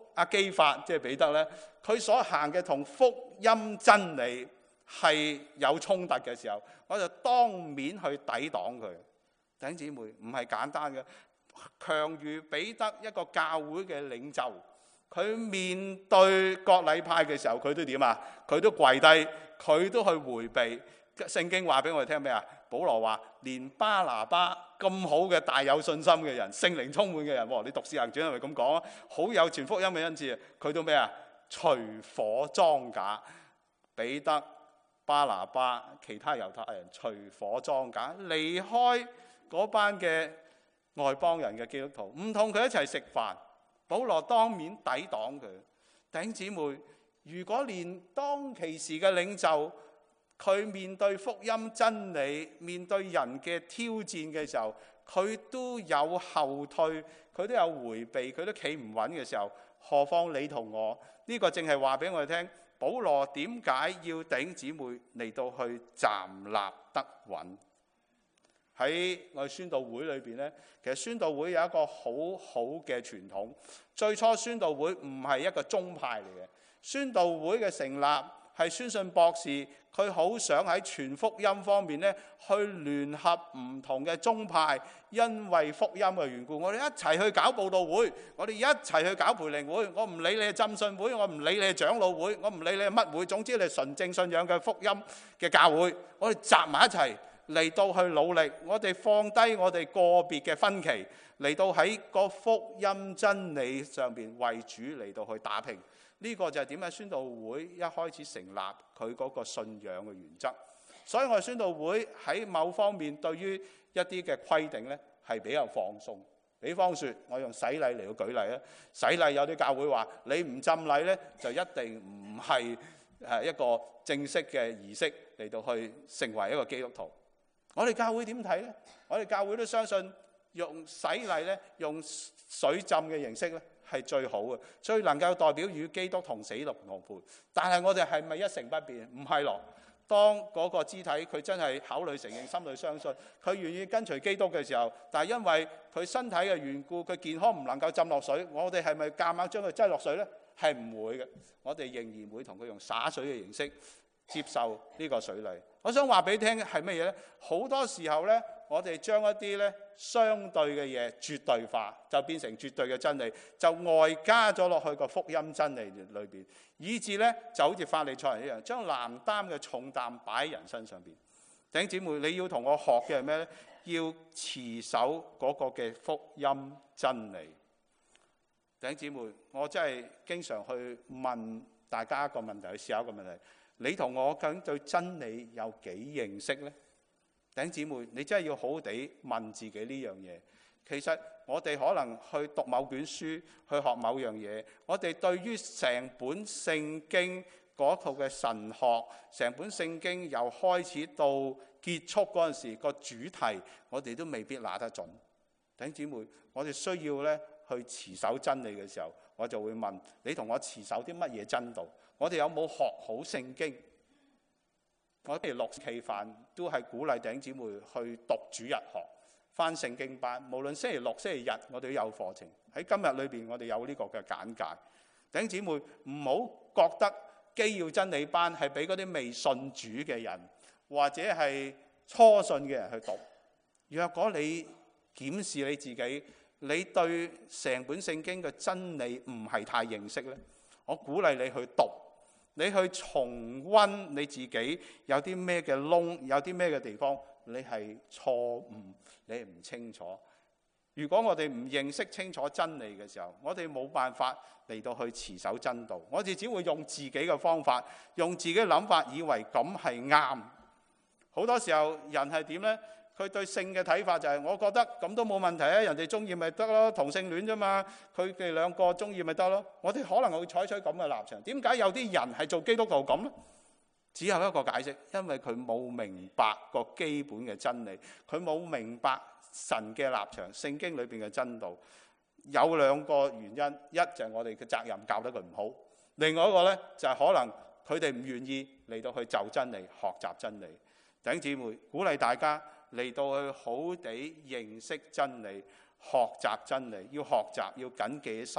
[SPEAKER 1] 阿基法，即係彼得咧，佢所行嘅同福音真理係有衝突嘅時候，我就當面去抵擋佢。弟兄姊妹，唔係簡單嘅，強如彼得一個教會嘅領袖，佢面對割禮派嘅時候，佢都點啊？佢都跪低，佢都去迴避。聖經話俾我哋聽咩啊？保羅話連巴拿巴咁好嘅大有信心嘅人，聖靈充滿嘅人，你讀使行傳係咪咁講啊？好有傳福音嘅恩賜，佢都咩啊？隨火裝架。彼得、巴拿巴、其他猶太人隨火裝架，離開嗰班嘅外邦人嘅基督徒，唔同佢一齊食飯。保羅當面抵擋佢。弟兄姊妹，如果連當其時嘅領袖，佢面對福音真理，面對人嘅挑戰嘅時候，佢都有後退，佢都有迴避，佢都企唔穩嘅時候，何況你同我？呢、這個正係話俾我哋聽，保羅點解要弟兄姊妹嚟到去站立得穩？喺我哋宣道會裏邊呢，其實宣道會有一個好好嘅傳統。最初宣道會唔係一個宗派嚟嘅，宣道會嘅成立係宣信博士，佢好想喺傳福音方面呢，去聯合唔同嘅宗派，因為福音嘅緣故，我哋一齊去搞佈道會，我哋一齊去搞培靈會。我唔理你係浸信會，我唔理你係長老會，我唔理你係乜會，總之你係純正信仰嘅福音嘅教會，我哋集埋一齊嚟到去努力，我哋放低我哋個別嘅分歧，嚟到喺個福音真理上邊為主嚟到去打拼。呢、這個就係點解宣道會一開始成立佢嗰個信仰嘅原則。所以我哋宣道會喺某方面對於一啲嘅規定呢係比較放鬆。比方說，我用洗禮嚟到舉例啊，洗禮有啲教會話你唔浸禮呢，就一定唔係誒一個正式嘅儀式嚟到去成為一個基督徒。我哋教會點睇呢？我哋教會都相信用洗禮呢，用水浸嘅形式呢係最好嘅，最能夠代表與基督同死同活。但係我哋係咪一成不變？唔係咯。當嗰個肢體佢真係考慮承認、心裏相信，佢願意跟隨基督嘅時候，但係因為佢身體嘅緣故，佢健康唔能夠浸落水，我哋係咪夾硬將佢擠落水呢？係唔會嘅。我哋仍然會同佢用灑水嘅形式接受呢個水禮。我想話俾你聽係乜嘢呢？好多時候呢，我哋將一啲呢相對嘅嘢絕對化，就變成絕對嘅真理，就外加咗落去個福音真理裏邊，以致呢就好似法利賽人一樣，將難擔嘅重擔擺喺人身上邊。弟兄姊妹，你要同我學嘅係咩呢？要持守嗰個嘅福音真理。弟兄姊妹，我真係經常去問大家一個問題，去思考一個問題。你同我究竟對真理有幾認識呢？弟兄姊妹，你真係要好好地問自己呢樣嘢。其實我哋可能去讀某卷書，去學某樣嘢，我哋對於成本聖經嗰套嘅神學，成本聖經由開始到結束嗰陣時個主題，我哋都未必拿得準。弟兄姊妹，我哋需要咧去持守真理嘅時候，我就會問你同我持守啲乜嘢真道？我哋有冇學好聖經？我哋六期飯都係鼓勵弟兄姊妹去讀主日學，返聖經班。無論星期六、星期日，我哋都有課程。喺今日裏邊，我哋有呢個嘅簡介。弟兄姊妹唔好覺得基要真理班係俾嗰啲未信主嘅人或者係初信嘅人去讀。若果你檢視你自己，你對成本聖經嘅真理唔係太認識呢，我鼓勵你去讀。你去重溫你自己有啲咩嘅窿，有啲咩嘅地方你係錯誤，你係唔清楚。如果我哋唔認識清楚真理嘅時候，我哋冇辦法嚟到去持守真道。我哋只會用自己嘅方法，用自己嘅諗法，以為咁係啱。好多時候人係點呢？佢對性嘅睇法就係，我覺得咁都冇問題啊，人哋中意咪得咯，同性戀啫嘛，佢哋兩個中意咪得咯。我哋可能會採取咁嘅立場。點解有啲人係做基督徒咁呢？只有一個解釋，因為佢冇明白個基本嘅真理，佢冇明白神嘅立場，聖經裏邊嘅真道。有兩個原因，一就係我哋嘅責任教得佢唔好，另外一個呢，就係可能佢哋唔願意嚟到去就真理、學習真理。弟兄姊妹，鼓勵大家嚟到去好地認識真理，學習真理，要學習，要謹記喺心，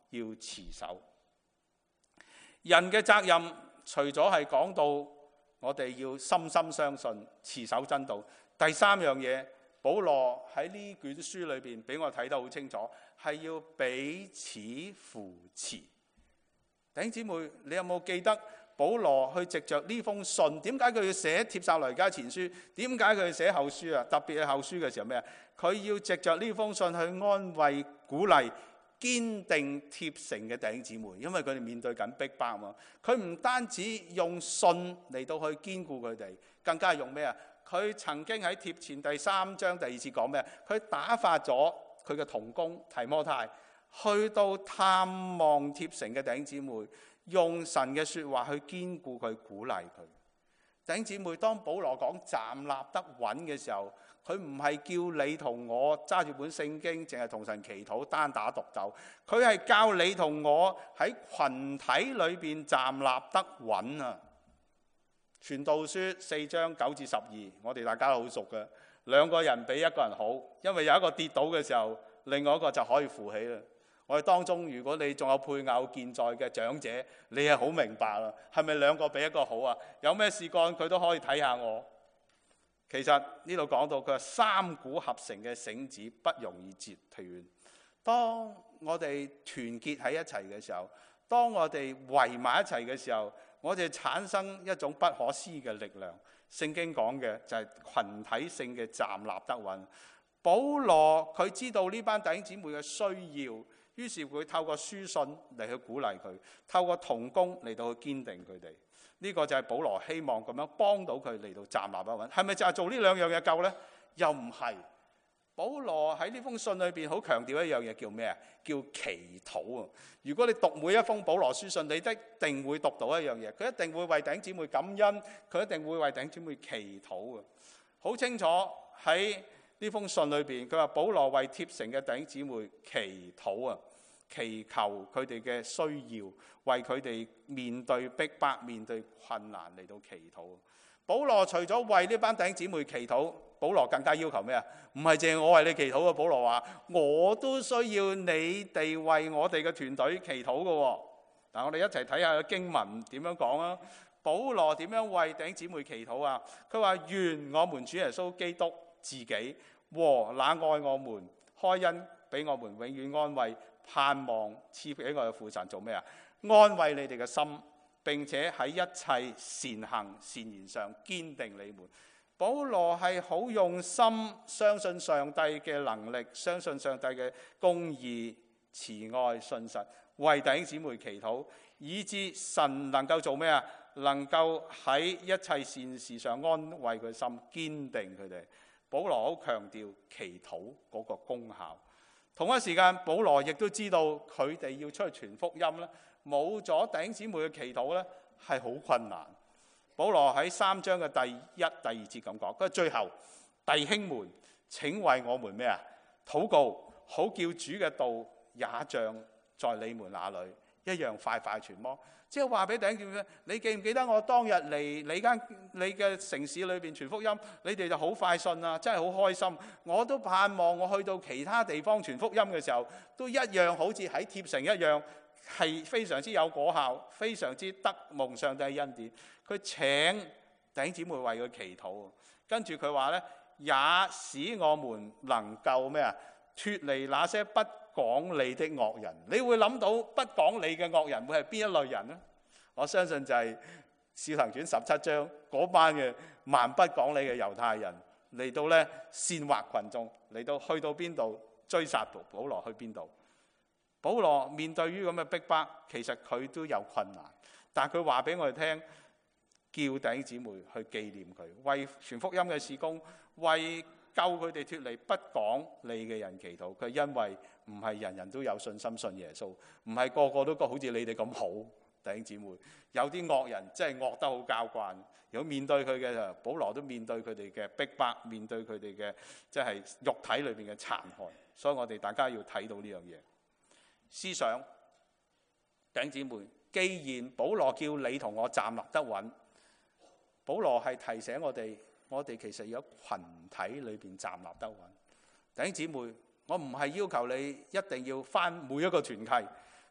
[SPEAKER 1] 要持守。人嘅責任除咗係講到我哋要深深相信、持守真道，第三樣嘢，保羅喺呢卷書裏邊俾我睇得好清楚，係要彼此扶持。弟兄姊妹，你有冇記得保羅去藉着呢封信？點解佢要寫帖撒羅尼迦前書？點解佢要寫後書啊？特別係後書嘅時候咩啊？佢要藉着呢封信去安慰、鼓勵、堅定貼城嘅弟兄姊妹，因為佢哋面對緊逼迫嘛。佢唔單止用信嚟到去堅固佢哋，更加係用咩啊？佢曾經喺帖前第三章第二節講咩啊？佢打發咗佢嘅同工提摩太去到探望貼城嘅弟兄姊妹，用神嘅說話去堅固佢、鼓勵佢。弟兄姊妹，當保羅講站立得穩嘅時候，佢唔係叫你同我揸住本聖經淨係同神祈禱單打獨鬥，佢係教你同我喺群體裏邊站立得穩啊！傳道書四章九至十二，我哋大家都好熟嘅，兩個人比一個人好，因為有一個跌倒嘅時候，另外一個就可以扶起啦。我哋當中，如果你仲有配偶健在嘅長者，你係好明白啦，係咪兩個比一個好啊？有咩事幹佢都可以睇下我。其實呢度講到佢話三股合成嘅繩子不容易折斷。當我哋團結喺一齊嘅時候，當我哋圍埋一齊嘅時候，我哋產生一種不可思議嘅力量。聖經講嘅就係群體性嘅站立得穩。保羅佢知道呢班弟兄姊妹嘅需要，於是佢透過書信嚟去鼓勵佢，透過同工嚟到去堅定佢哋。呢個就係保羅希望咁樣幫到佢嚟到站立得穩。係咪就係做呢兩樣嘢夠呢？又唔係。保羅喺呢封信裏邊好強調一樣嘢，叫咩啊？叫祈禱啊！如果你讀每一封保羅書信，你一定會讀到一樣嘢，佢一定會為弟兄姊妹感恩，佢一定會為弟兄姊妹祈禱啊！好清楚喺呢封信裏邊，佢話保羅為貼城嘅弟兄姊妹祈禱啊，祈求佢哋嘅需要，為佢哋面對逼迫、面對困難嚟到祈禱。保羅除咗為呢班弟兄姊妹祈禱，保羅更加要求咩啊？唔係淨係我為你祈禱啊！保羅話我都需要你哋為我哋嘅團隊祈禱嘅。嗱，我哋一齊睇下經文點樣講啊！保羅點樣為弟兄姊妹祈禱啊？佢話願我們主耶穌基督自己和那愛我們、開恩俾我們永遠安慰、盼望賜俾我嘅父神做咩啊？安慰你哋嘅心，並且喺一切善行善言上堅定你們。保羅係好用心，相信上帝嘅能力，相信上帝嘅公義、慈愛、信實，為弟兄姊妹祈禱，以致神能夠做咩啊？能夠喺一切善事上安慰佢心，堅定佢哋。保羅好強調祈禱嗰個功效。同一時間，保羅亦都知道佢哋要出去傳福音咧，冇咗弟兄姊妹嘅祈禱咧，係好困難。保羅喺三章嘅第一、第二節咁講，佢最後弟兄們，請為我們咩啊？禱告，好叫主嘅道也像在你們那裏一樣快快傳播。即係話俾弟兄姊妹，你記唔記得我當日嚟你間你嘅城市裏邊傳福音，你哋就好快信啊，真係好開心。我都盼望我去到其他地方傳福音嘅時候，都一樣好似喺貼城一樣，係非常之有果效，非常之得蒙上帝恩典。佢請弟兄姊妹為佢祈禱，跟住佢話咧，也使我們能夠咩啊？脫離那些不講理的惡人。你會諗到不講理嘅惡人會係邊一類人呢？我相信就係《使徒行傳》十七章嗰班嘅蠻不講理嘅猶太人嚟到咧，煽惑群眾，嚟到去到邊度追殺保保羅去邊度。保羅面對於咁嘅逼迫，其實佢都有困難，但係佢話俾我哋聽，叫弟兄姊妹去紀念佢，為傳福音嘅事工，為救佢哋脫離不講理嘅人祈禱。佢因為唔係人人都有信心信耶穌，唔係個個都覺好似你哋咁好。弟兄姊妹，有啲惡人真係惡得好交關。如果面對佢嘅，保羅都面對佢哋嘅逼迫，面對佢哋嘅即係肉體裏邊嘅殘害。所以我哋大家要睇到呢樣嘢。思想，弟兄姊妹，既然保羅叫你同我站立得穩，保羅係提醒我哋，我哋其實要喺群體裏邊站立得穩。弟兄姊妹，我唔係要求你一定要返每一個團契，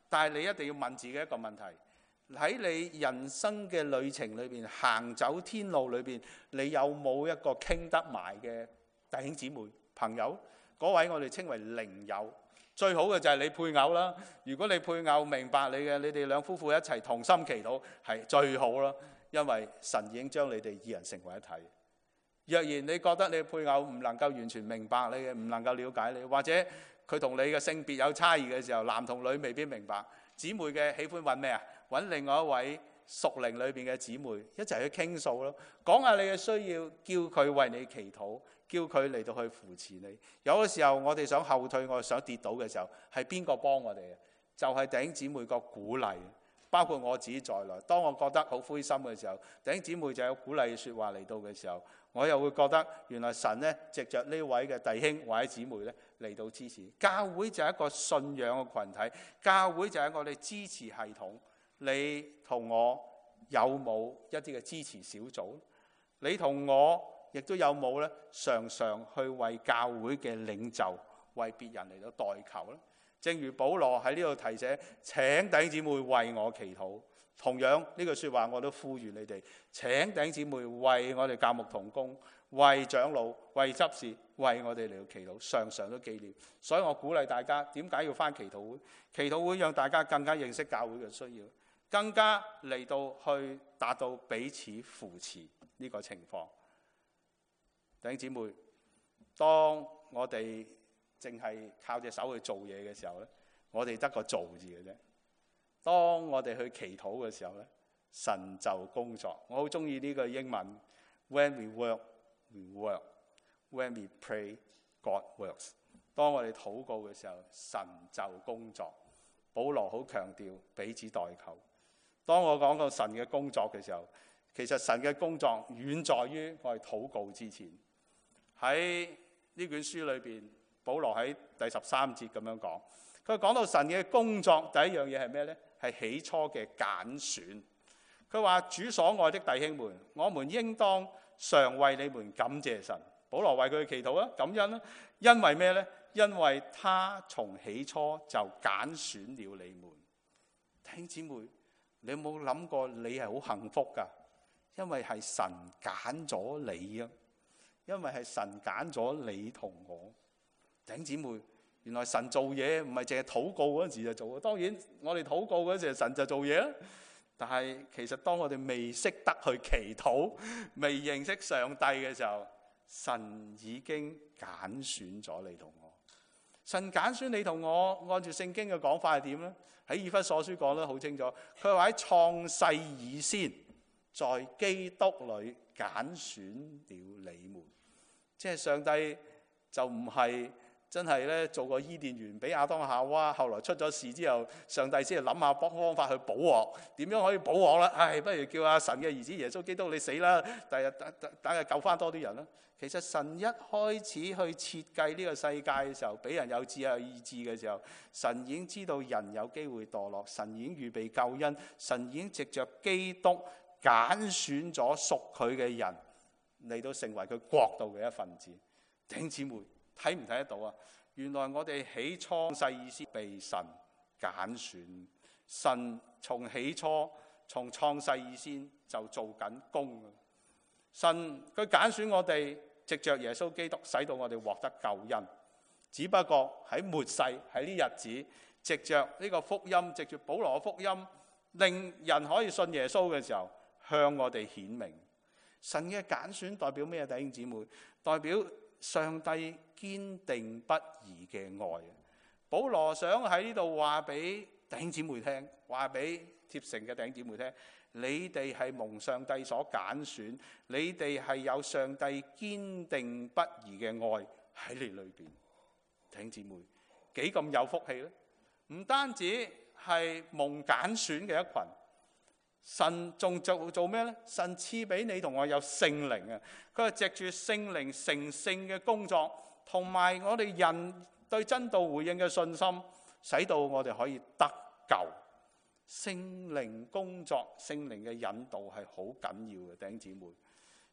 [SPEAKER 1] 但係你一定要問自己一個問題，喺你人生嘅旅程裏邊，行走天路裏邊，你有冇一個傾得埋嘅弟兄姊妹朋友？嗰位我哋稱為靈友。最好嘅就係你配偶啦。如果你配偶明白你嘅，你哋兩夫婦一齊同心祈禱係最好啦。因為神已經將你哋二人成為一體。若然你覺得你配偶唔能夠完全明白你嘅，唔能夠了解你，或者佢同你嘅性別有差異嘅時候，男同女未必明白。姊妹嘅喜歡揾咩啊？揾另外一位屬靈裏邊嘅姊妹一齊去傾訴咯，講下你嘅需要，叫佢為你祈禱，叫佢嚟到去扶持你。有嘅時候我哋想後退，我哋想跌倒嘅時候，係邊個幫我哋啊？就係弟兄姊妹個鼓勵，包括我自己在內。當我覺得好灰心嘅時候，弟兄姊妹就有鼓勵說話嚟到嘅時候，我又會覺得原來神呢，藉着呢位嘅弟兄或者姊妹呢嚟到支持。教會就係一個信仰嘅群體，教會就係我哋支持系統。你同我有冇一啲嘅支持小組？你同我亦都有冇呢？常常去為教會嘅領袖、為別人嚟到代求呢？正如保羅喺呢度提醒，請弟兄姊妹為我祈禱。同樣呢句說話我都呼籲你哋，請弟兄姊妹為我哋教牧同工、為長老、為執事、為我哋嚟到祈禱，常常都紀念。所以我鼓勵大家，點解要返祈禱會？祈禱會讓大家更加認識教會嘅需要，更加嚟到去達到彼此扶持呢個情況。弟兄姊妹，當我哋淨係靠隻手去做嘢嘅時候咧，我哋得個做字嘅啫。當我哋去祈禱嘅時候咧，神就工作。我好中意呢個英文 ：When we work, we work. When we pray, God works. 當我哋禱告嘅時候，神就工作。保羅好強調彼此代求。當我講到神嘅工作嘅時候，其實神嘅工作遠在於我哋禱告之前。喺呢卷書裏邊，保羅喺第十三節咁樣講，佢講到神嘅工作，第一樣嘢係咩呢？係起初嘅揀選。佢話：主所愛的弟兄們，我們應當常為你們感謝神。保羅為佢祈禱啦，感恩啦。因為咩呢？因為他從起初就揀選了你們。弟兄姊妹，你有冇諗過你係好幸福㗎？因為係神揀咗你啊！因為係神揀咗你同我。弟兄姊妹，原來神做嘢唔係淨係禱告嗰陣時就做。當然我哋禱告嗰陣時神就做嘢啦。但係其實當我哋未識得去祈禱、未認識上帝嘅時候，神已經揀選咗你同我。神揀選你同我，按照聖經嘅講法係點呢？喺以弗所書講得好清楚，佢話喺創世以先，在基督裏揀選了你們。即係上帝就唔係真係咧做個伊甸園俾亞當夏娃，後來出咗事之後，上帝先係諗下方法去補鑊，點樣可以補鑊啦？唉，不如叫阿神嘅兒子耶穌基督你死啦，第日等等等日救翻多啲人啦。其實神一開始去設計呢個世界嘅時候，俾人有自由意志嘅時候，神已經知道人有機會墮落，神已經預備救恩，神已經藉着基督揀選咗屬佢嘅人嚟到成為佢國度嘅一份子。弟兄姊妹，睇唔睇得到啊？原來我哋起初世以先被神揀選，神從起初從創世以先就做緊工。神佢揀選我哋，藉着耶穌基督使到我哋獲得救恩。只不過喺末世喺呢日子，藉着呢個福音，藉着保羅嘅福音，令人可以信耶穌嘅時候，向我哋顯明神嘅揀選代表咩？弟兄姊妹，代表上帝堅定不移嘅愛。保羅想喺呢度話俾弟兄姊妹聽，話俾貼城嘅弟兄姊妹聽，你哋係蒙上帝所揀選，你哋係有上帝堅定不移嘅愛喺你裏邊。弟兄姊妹，幾咁有福氣呢？唔單止係蒙揀選嘅一群，神仲做做咩呢？神賜俾你同我有聖靈啊！佢係藉住聖靈成聖嘅工作，同埋我哋人對真道回應嘅信心，使到我哋可以得救。聖靈工作、聖靈嘅引導係好緊要嘅，弟兄姊妹。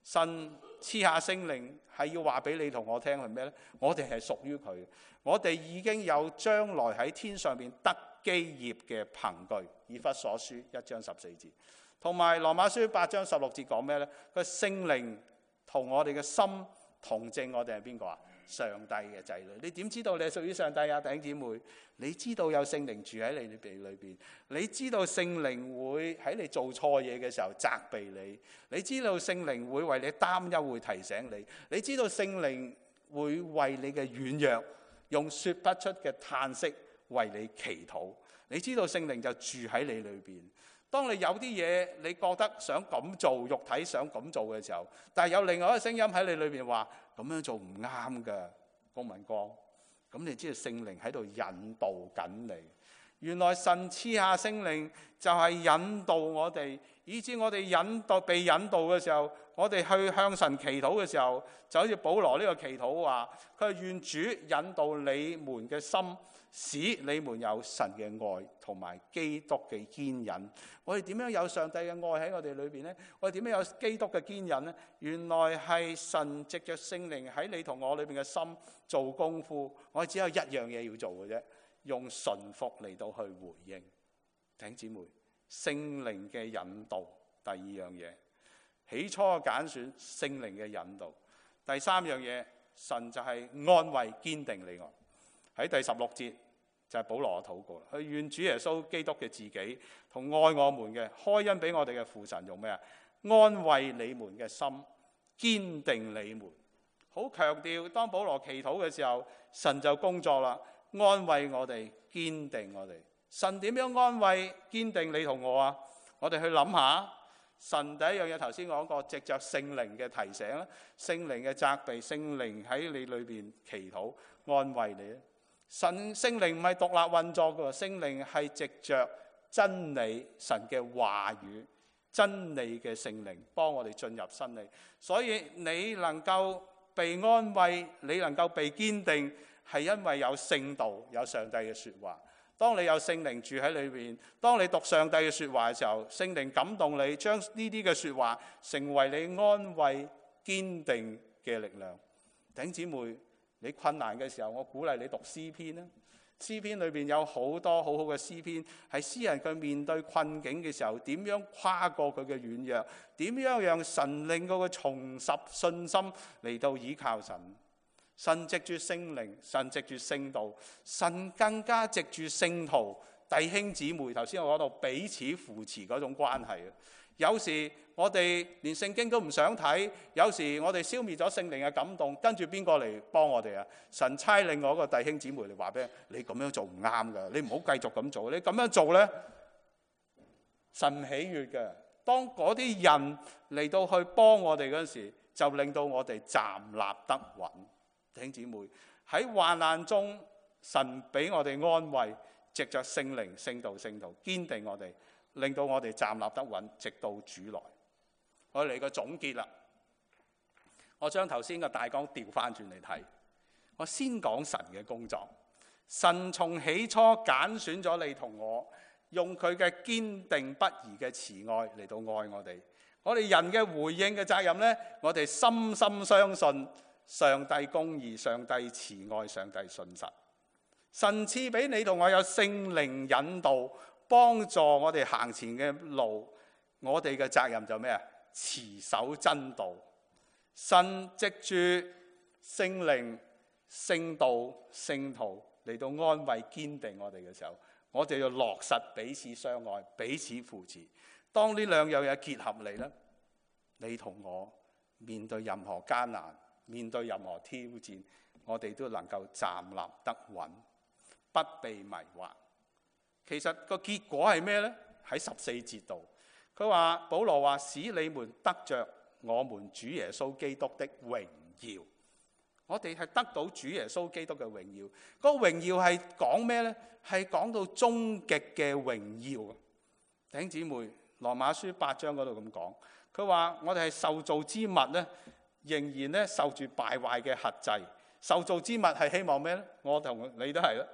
[SPEAKER 1] 神賜下聖靈係要話俾你同我聽係咩呢？我哋係屬於佢，我哋已經有將來喺天上邊得基業嘅憑據。以弗所書一章十四節，同埋羅馬書八章十六節講咩呢？佢聖靈同我哋嘅心同證，我哋係邊個啊？上帝嘅仔女。你點知道你係屬於上帝啊？弟兄姊妹，你知道有聖靈住喺你哋裏邊，你知道聖靈會喺你做錯嘢嘅時候責備你，你知道聖靈會為你擔憂，會提醒你，你知道聖靈會為你嘅軟弱用說不出嘅嘆息為你祈禱，你知道聖靈就住喺你裏邊。當你有啲嘢你覺得想咁做，肉體想咁做嘅時候，但係有另外一個聲音喺你裏邊話咁樣做唔啱㗎，公民光，咁你知道聖靈喺度引導緊你。原來神賜下聖靈就係引導我哋，以致我哋引導被引導嘅時候，我哋去向神祈禱嘅時候，就好似保羅呢個祈禱話，佢係願主引導你們嘅心，使你們有神嘅愛同埋基督嘅堅忍。我哋點樣有上帝嘅愛喺我哋裏邊呢？我哋點樣有基督嘅堅忍呢？原來係神藉着聖靈喺你同我裏邊嘅心做功夫。我哋只有一樣嘢要做嘅啫，用順服嚟到去回應。弟兄姊妹，聖靈嘅引導，第二樣嘢，起初嘅揀選，聖靈嘅引導。第三樣嘢，神就係安慰堅定你我。喺第十六節就係保羅嘅禱告啦。佢願主耶穌基督嘅自己同愛我們嘅開恩俾我哋嘅父神用咩啊？安慰你們嘅心，堅定你們。好強調，當保羅祈禱嘅時候，神就工作啦，安慰我哋，堅定我哋。神點樣安慰堅定你同我啊？我哋去諗下。神第一樣嘢頭先講過，藉着聖靈嘅提醒啦，聖靈嘅責備，聖靈喺你裏邊祈禱安慰你。神聖靈唔係獨立運作嘅，聖靈係藉着真理，神嘅話語，真理嘅聖靈幫我哋進入真理。所以你能夠被安慰，你能夠被堅定，係因為有聖道，有上帝嘅說話。當你有聖靈住喺裏邊，當你讀上帝嘅說話嘅時候，聖靈感動你，將呢啲嘅說話成為你安慰堅定嘅力量。弟兄姊妹，你困難嘅時候，我鼓勵你讀詩篇啦。詩篇裏邊有好多好好嘅詩篇，係詩人佢面對困境嘅時候，點樣跨過佢嘅軟弱，點樣讓神令到佢重拾信心嚟到倚靠神。神藉住聖靈，神藉住聖道，神更加藉住聖徒弟兄姊妹。頭先我講到彼此扶持嗰種關係。有時我哋連聖經都唔想睇，有時我哋消滅咗聖靈嘅感動，跟住邊個嚟幫我哋啊？神差另外一個弟兄姊妹嚟話俾你，你咁樣做唔啱噶，你唔好繼續咁做，你咁樣做呢，神唔喜悅嘅。當嗰啲人嚟到去幫我哋嗰陣時，就令到我哋站立得穩。弟兄姊妹，喺患難中，神俾我哋安慰，藉着聖靈、聖道、聖徒堅定我哋，令到我哋站立得穩，直到主來。我嚟個總結啦，我將頭先嘅大綱調翻轉嚟睇，我先講神嘅工作。神從起初揀選咗你同我，用佢嘅堅定不移嘅慈愛嚟到愛我哋。我哋人嘅回應嘅責任呢，我哋深深相信上帝公義，上帝慈愛，上帝信實。神賜俾你同我有聖靈引導，幫助我哋行前嘅路。我哋嘅責任就咩啊？持守真道。神藉住聖靈、聖道、聖徒嚟到安慰堅定我哋嘅時候，我哋要落實彼此相愛，彼此扶持。當呢兩樣嘢結合嚟呢，你同我面對任何艱難，面對任何挑戰，我哋都能夠站立得穩，不被迷惑。其實個結果係咩呢？喺十四節度，佢話保羅話使你們得着我們主耶穌基督的榮耀。我哋係得到主耶穌基督嘅榮耀。嗰個榮耀係講咩呢？係講到終極嘅榮耀。弟兄姊妹，羅馬書八章嗰度咁講，佢話我哋係受造之物呢，仍然咧受住敗壞嘅轄制。受造之物係希望咩呢？我同你都係啦，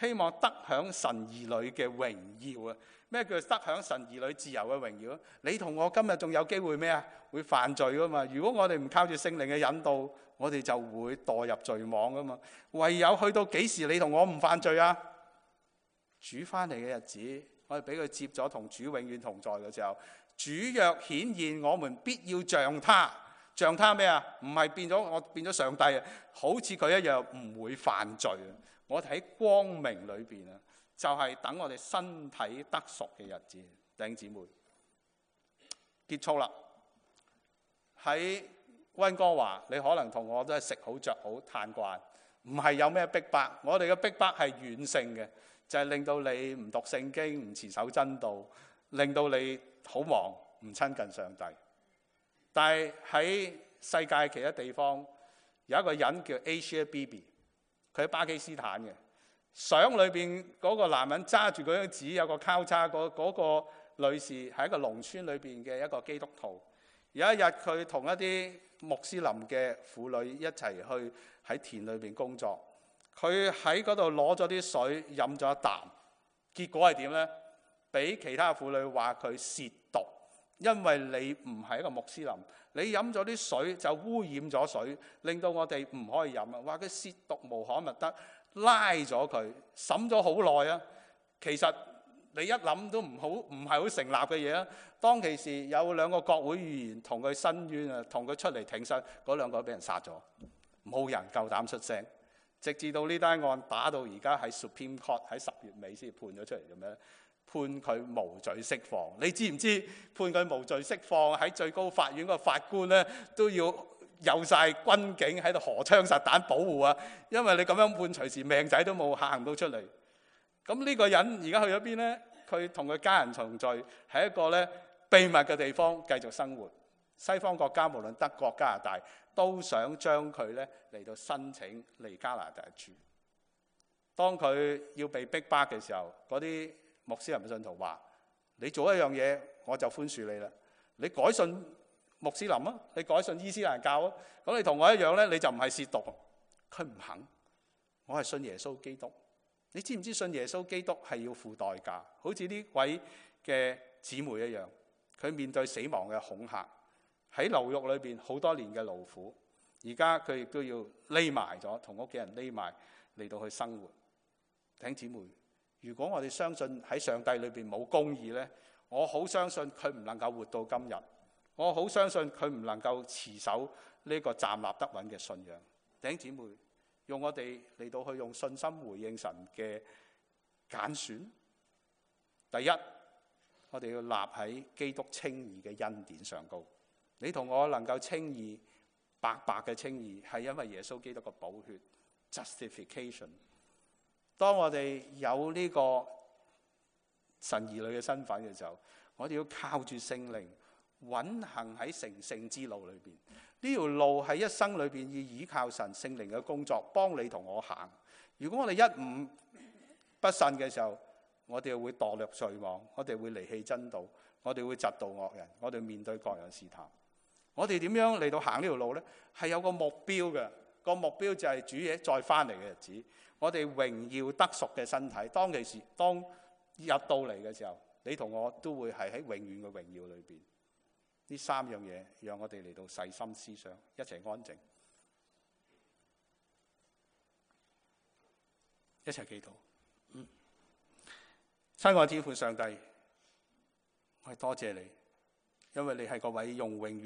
[SPEAKER 1] 希望得享神兒女嘅榮耀啊！咩叫得享神兒女自由嘅榮耀啊？你同我今日仲有機會咩啊？會犯罪噶嘛？如果我哋唔靠住聖靈嘅引導，我哋就會墮入罪網噶嘛。唯有去到幾時你同我唔犯罪啊？主翻嚟嘅日子，我哋俾佢接咗同主永遠同在嘅時候，主若顯現，我們必要像他。像他咩啊？唔係變咗我變咗上帝啊，好似佢一樣唔會犯罪啊！我哋喺光明裏邊啊，就係等我哋身體得贖嘅日子。弟兄姊妹，結束啦。喺溫哥華，你可能同我都係食好着好嘆慣，唔係有咩逼迫。我哋嘅逼迫係軟性嘅，就係令到你唔讀聖經、唔持守真道，令到你好忙，唔親近上帝。但係喺世界其他地方，有一個人叫 Asia Bibi， 佢喺巴基斯坦嘅。相裏邊嗰個男人揸住嗰張紙，有個交叉，嗰、嗰個女士係一個農村裏邊嘅一個基督徒。有一日佢同一啲穆斯林嘅婦女一齊去喺田裏邊工作，佢喺嗰度攞咗啲水飲咗一啖，結果係點呢？俾其他婦女話佢褻瀆。因為你唔係一個穆斯林，你飲咗啲水就污染咗水，令到我哋唔可以飲啊！話佢褻瀆無可密得，拉咗佢，審咗好耐啊！其實你一諗都唔好，唔係好成立嘅嘢啊！當其時有兩個國會議員同佢申冤啊，同佢出嚟挺身，嗰兩個俾人殺咗，冇人夠膽出聲，直至到呢單案打到而家喺 Supreme Court 喺十月尾先判咗出嚟咁樣。判佢無罪釋放，你知唔知判佢無罪釋放喺最高法院個法官咧都要有晒軍警喺度荷槍實彈保護啊！因為你咁樣判，隨時命仔都冇行到出嚟。咁呢個人而家去咗邊呢？佢同佢家人重聚，喺一個咧秘密嘅地方繼續生活。西方國家無論德國、加拿大都想將佢咧嚟到申請嚟加拿大住。當佢要被逼迫嘅時候，嗰啲穆斯林信徒話：你做一樣嘢，我就寬恕你啦。你改信穆斯林啊，你改信伊斯蘭教啊，咁你同我一樣咧，你就唔係褻瀆。佢唔肯，我係信耶穌基督。你知唔知信耶穌基督係要付代價？好似呢位嘅姊妹一樣，佢面對死亡嘅恐嚇，喺牢獄裏邊好多年嘅勞苦，而家佢亦都要匿埋咗，同屋企人匿埋嚟到去生活。弟兄姊妹，如果我哋相信喺上帝裏邊冇公義呢，我好相信佢唔能夠活到今日，我好相信佢唔能夠持守呢個站立得穩嘅信仰。弟兄姊妹，用我哋嚟到去用信心回應神嘅揀選。第一，我哋要立喺基督稱義嘅恩典上高。你同我能夠稱義，白白嘅稱義，係因為耶穌基督嘅寶血 justification。當我哋有呢個神兒女嘅身份嘅時候，我哋要靠住聖靈穩行喺成聖之路裏邊。呢條路喺一生裏邊要依靠神聖靈嘅工作，幫你同我行。如果我哋一五不慎嘅時候，我哋會墮落罪網，我哋會離棄真道，我哋會嫉妒惡人，我哋面對各樣試探。我哋點樣嚟到行呢條路呢？係有個目標嘅，個目標就係主耶穌再翻嚟嘅日子。我哋榮耀得贖嘅身體，當其時當入到嚟嘅時候，你同我都會係喺永遠嘅榮耀裏邊。呢三樣嘢，讓我哋嚟到細心思想，一齊安靜，一齊祈禱。嗯，親愛天父上帝，我係多謝你，因為你係嗰位用永遠